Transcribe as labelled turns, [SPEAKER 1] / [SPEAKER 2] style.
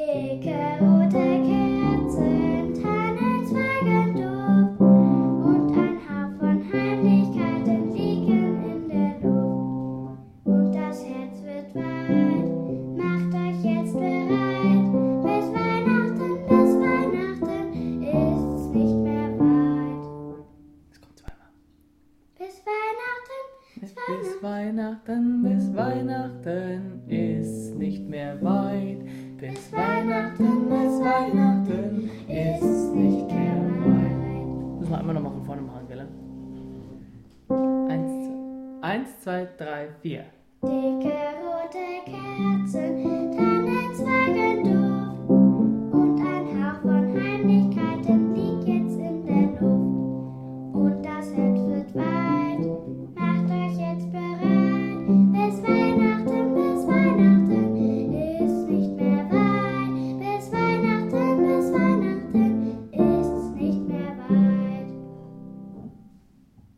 [SPEAKER 1] Dicke rote Kerzen, Tannenzweige doof und ein Hauch von Heimlichkeiten liegen in der Luft. Und das Herz wird weit, macht euch jetzt bereit. Bis Weihnachten ist's nicht mehr weit.
[SPEAKER 2] Es kommt zweimal.
[SPEAKER 1] Bis Weihnachten
[SPEAKER 2] Bis Weihnachten ist nicht mehr weit. Bis Weihnachten ist nicht mehr weit. Müssen wir einmal nochmal von vorne machen, gell? 1, 2, 3, 4.
[SPEAKER 1] Dicke